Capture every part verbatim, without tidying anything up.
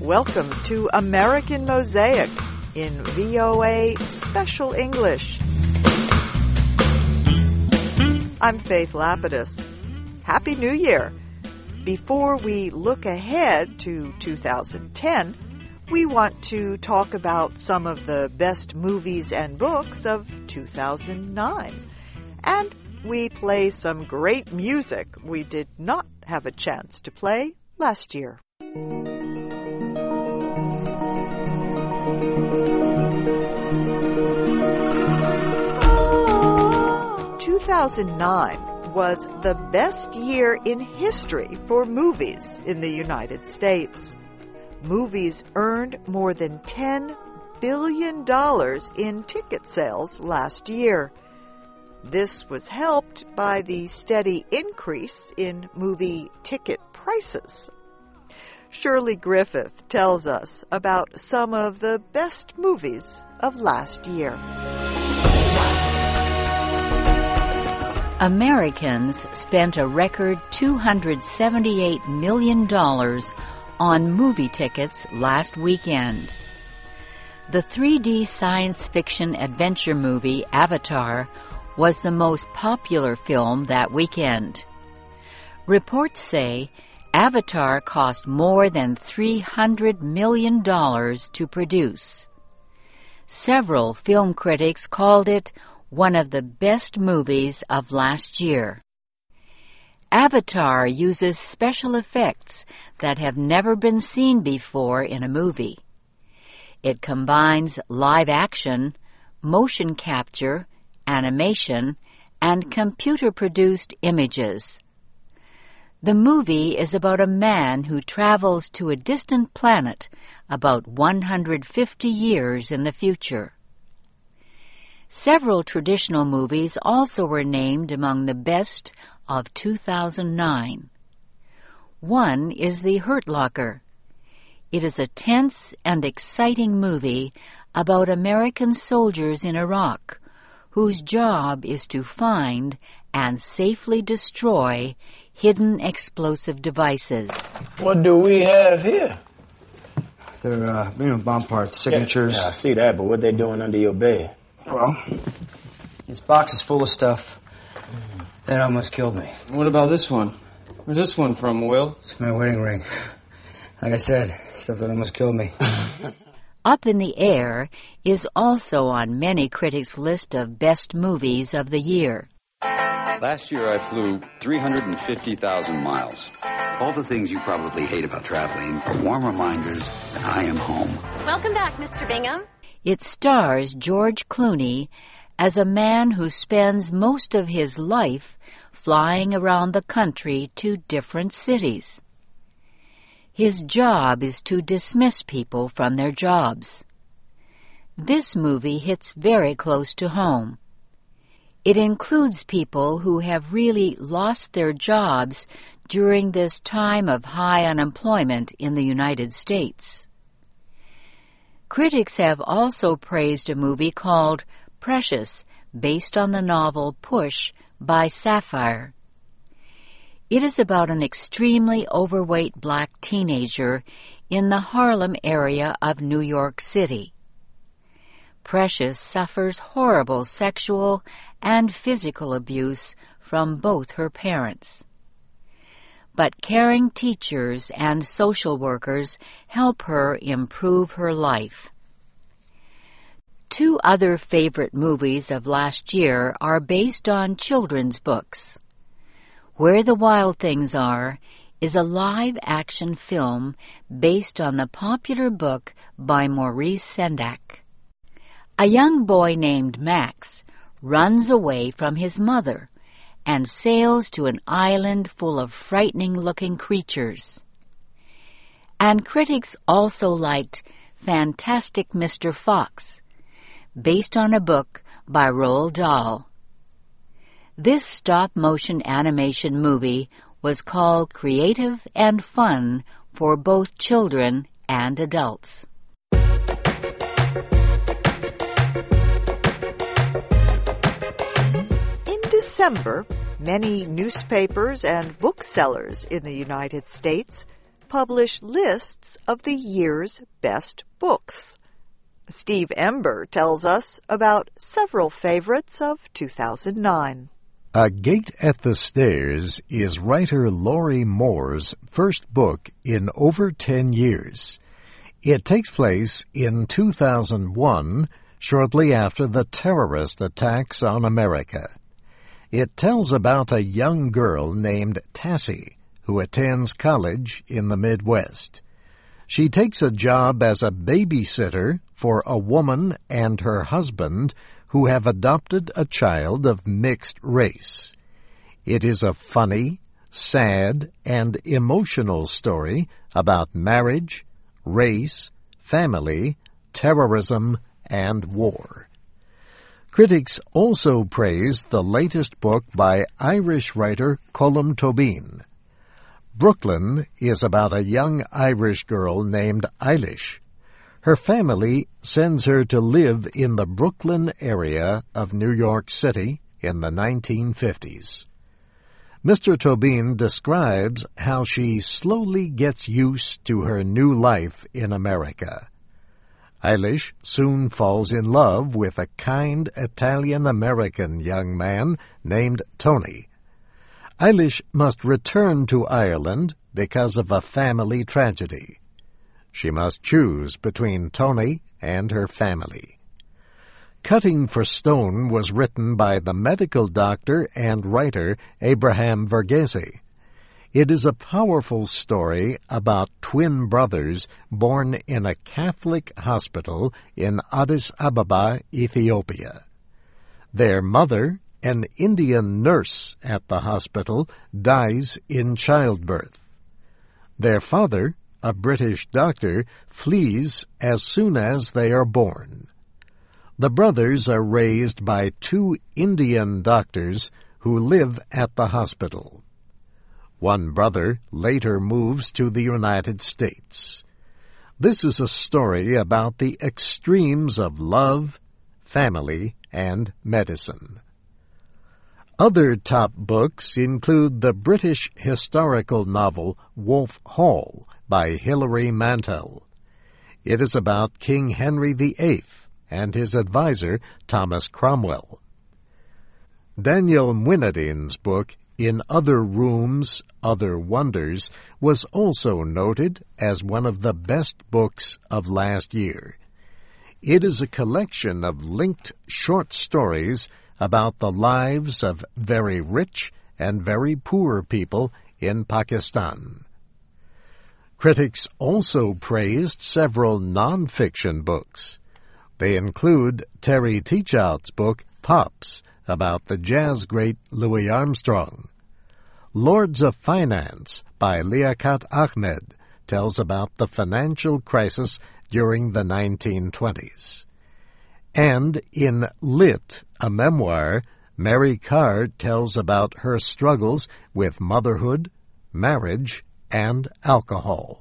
Welcome to American Mosaic in V O A Special English. I'm Faith Lapidus. Happy New Year! Before we look ahead to two thousand ten, we want to talk about some of the best movies and books of two thousand nine. And we play some great music we did not have a chance to play last year. two thousand nine was the best year in history for movies in the United States. Movies earned more than ten billion dollars in ticket sales last year. This was helped by the steady increase in movie ticket prices. Shirley Griffith tells us about some of the best movies of last year. Americans spent a record two hundred seventy-eight million dollars on movie tickets last weekend. The three D science fiction adventure movie Avatar was the most popular film that weekend. Reports say Avatar cost more than three hundred million dollars to produce. Several film critics called it one of the best movies of last year. Avatar uses special effects that have never been seen before in a movie. It combines live action, motion capture, animation, and computer-produced images. The movie is about a man who travels to a distant planet about one hundred fifty years in the future. Several traditional movies also were named among the best of two thousand nine. One is The Hurt Locker. It is a tense and exciting movie about American soldiers in Iraq whose job is to find and safely destroy hidden explosive devices. What do we have here? They're, uh, you know, bomb parts, signatures. Yeah, yeah, I see that, but what they doing under your bed? Well, this box is full of stuff that almost killed me. What about this one? Where's this one from, Will? It's my wedding ring. Like I said, stuff that almost killed me. Up in the Air is also on many critics' list of best movies of the year. Last year I flew three hundred fifty thousand miles. All the things you probably hate about traveling are warm reminders that I am home. Welcome back, Mister Bingham. It stars George Clooney as a man who spends most of his life flying around the country to different cities. His job is to dismiss people from their jobs. This movie hits very close to home. It includes people who have really lost their jobs during this time of high unemployment in the United States. Critics have also praised a movie called Precious, based on the novel Push by Sapphire. It is about an extremely overweight black teenager in the Harlem area of New York City. Precious suffers horrible sexual and physical abuse from both her parents. But caring teachers and social workers help her improve her life. Two other favorite movies of last year are based on children's books. Where the Wild Things Are is a live-action film based on the popular book by Maurice Sendak. A young boy named Max runs away from his mother and sails to an island full of frightening-looking creatures. And critics also liked Fantastic Mister Fox, based on a book by Roald Dahl. This stop-motion animation movie was called creative and fun for both children and adults. In December, many newspapers and booksellers in the United States publish lists of the year's best books. Steve Ember tells us about several favorites of two thousand nine. A Gate at the Stairs is writer Lori Moore's first book in over ten years. It takes place in two thousand one, shortly after the terrorist attacks on America. It tells about a young girl named Tassie who attends college in the Midwest. She takes a job as a babysitter for a woman and her husband who have adopted a child of mixed race. It is a funny, sad, and emotional story about marriage, race, family, terrorism, and war. Critics also praised the latest book by Irish writer Colm Tóibín. Brooklyn is about a young Irish girl named Eilish. Her family sends her to live in the Brooklyn area of New York City in the nineteen fifties. Mister Tóibín describes how she slowly gets used to her new life in America. Eilish soon falls in love with a kind Italian-American young man named Tony. Eilish must return to Ireland because of a family tragedy. She must choose between Tony and her family. Cutting for Stone was written by the medical doctor and writer Abraham Verghese. It is a powerful story about twin brothers born in a Catholic hospital in Addis Ababa, Ethiopia. Their mother, an Indian nurse at the hospital, dies in childbirth. Their father, a British doctor, flees as soon as they are born. The brothers are raised by two Indian doctors who live at the hospital. One brother later moves to the United States. This is a story about the extremes of love, family, and medicine. Other top books include the British historical novel Wolf Hall by Hilary Mantel. It is about King Henry the Eighth and his advisor Thomas Cromwell. Daniel Muinadine's book In Other Rooms, Other Wonders was also noted as one of the best books of last year. It is a collection of linked short stories about the lives of very rich and very poor people in Pakistan. Critics also praised several non-fiction books. They include Terry Teachout's book Pops, about the jazz great Louis Armstrong. Lords of Finance by Liaquat Ahmed tells about the financial crisis during the nineteen twenties. And in Lit, a memoir, Mary Karr tells about her struggles with motherhood, marriage, and alcohol.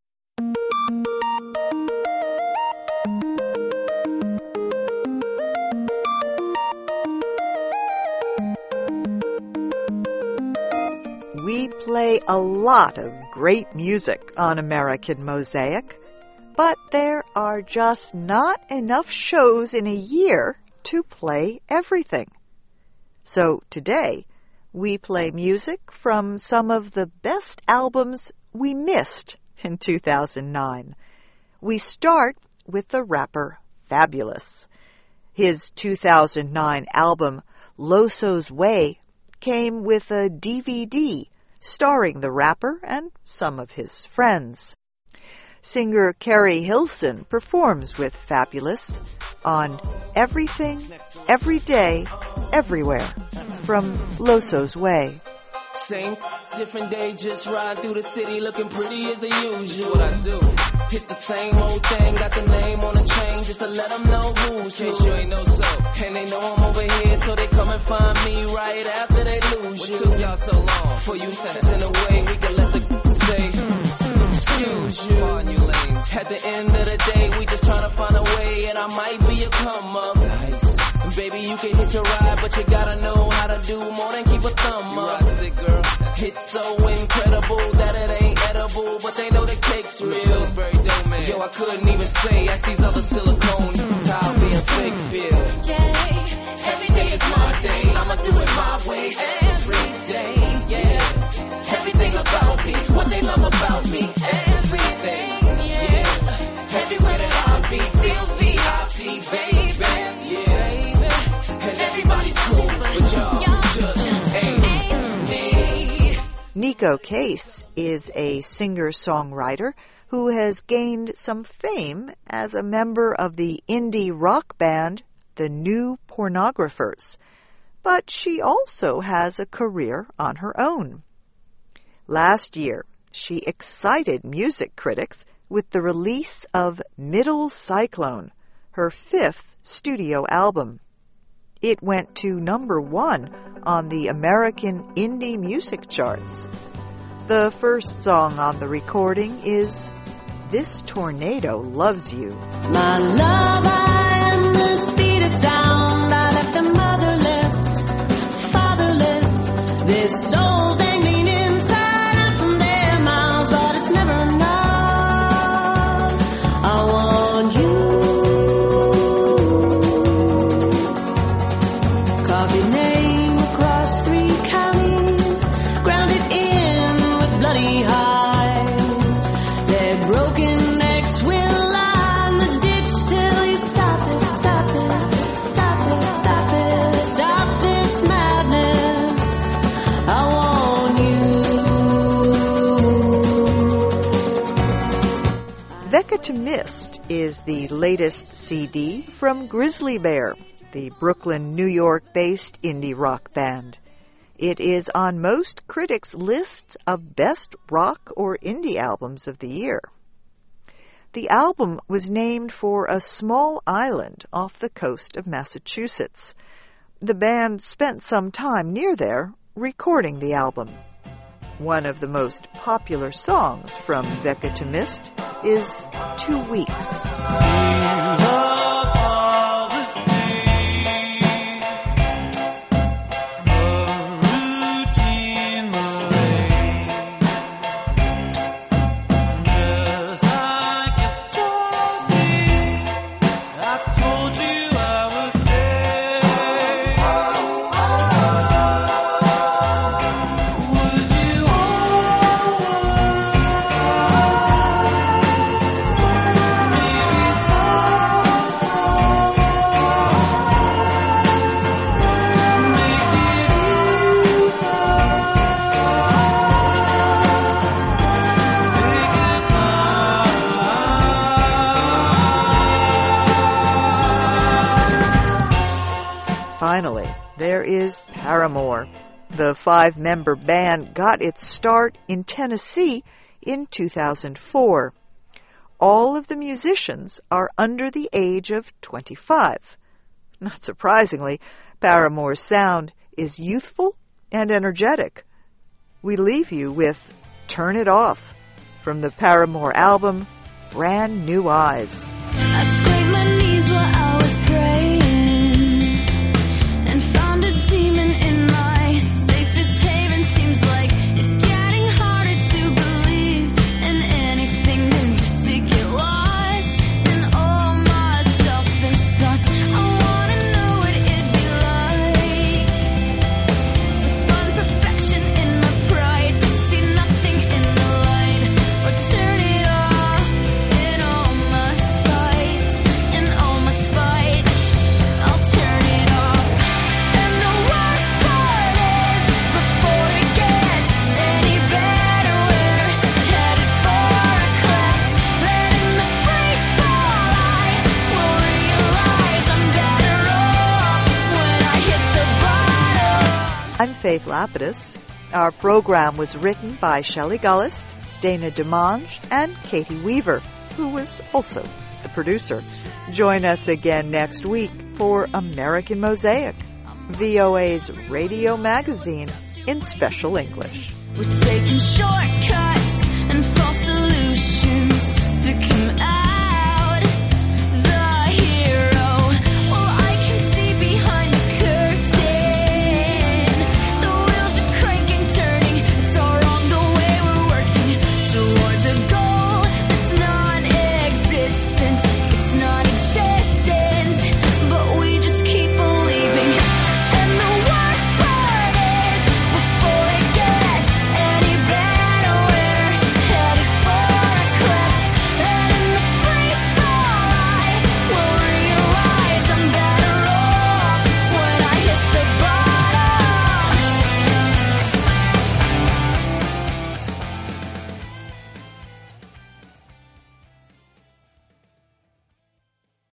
We play a lot of great music on American Mosaic, but there are just not enough shows in a year to play everything. So today, we play music from some of the best albums we missed in two thousand nine. We start with the rapper Fabolous. His two thousand nine album, Loso's Way, came with a D V D starring the rapper and some of his friends. Singer Carrie Hilson performs with Fabolous on Everything, Every Day, Everywhere from Loso's Way. Same different day, just ride through the city looking pretty as the usual. What I do, hit the same old thing, got the name on the chain just to let them know who's who. You ain't know so, and they know I'm over here, so they come and find me right after they lose what you. What took y'all so long? For you in a way we can let the say, excuse you. On you lanes. At the end of the day, we just trying to find a way, and I might be a come up. Nice. Baby, you can hit your ride, but you gotta know how to do more than keep a thumb up. You ride stick, girl. It's so incredible that it ain't edible, but they know so I couldn't even say. Ask these other silicones how being fake feel. Yeah, every day is my day. I'ma do it my way every day. Yeah, everything about me, what they love about me, everything. Yeah, everywhere that I be, feel V I P, baby. Yeah, and everybody's cool, but y'all just ain't me. Neko Case is a singer-songwriter who has gained some fame as a member of the indie rock band The New Pornographers. But she also has a career on her own. Last year, she excited music critics with the release of Middle Cyclone, her fifth studio album. It went to number one on the American indie music charts. The first song on the recording is This Tornado Loves You. My love, I am the speed of sound. I left them motherless, fatherless. This soul's dangling inside out from their mouths, but it's never enough. I want you. Carve your name across three counties, grounded in with bloody hides. Their broken necks will line the ditch till you stop it, stop it, stop it, stop it, stop this madness. I want you. Vecca to Mist is the latest C D from Grizzly Bear, the Brooklyn, New York-based indie rock band. It is on most critics' lists of best rock or indie albums of the year. The album was named for a small island off the coast of Massachusetts. The band spent some time near there recording the album. One of the most popular songs from Vecca to Mist is Two Weeks. Finally, there is Paramore. The five-member band got its start in Tennessee in two thousand four. All of the musicians are under the age of twenty-five. Not surprisingly, Paramore's sound is youthful and energetic. We leave you with Turn It Off from the Paramore album, Brand New Eyes. I scraped my knees while I was praying and found a demon in my safest haven. Seems like it's getting harder to believe in anything than just to get lost in all my selfish thoughts. I wanna know what it'd be like to find perfection in my pride, to see nothing in the light, or turn it off in all my spite, in all my spite. I'll turn it off. And the worst part is, before it gets any better, we're headed for a crack. Letting the freak fall, I will realize I'm better off when I hit the bottom. I'm Faith Lapidus. Our program was written by Shelley Gullist, Dana DeMange, and Katie Weaver, who was also the producer. Join us again next week for American Mosaic, V O A's radio magazine in special English. We're taking short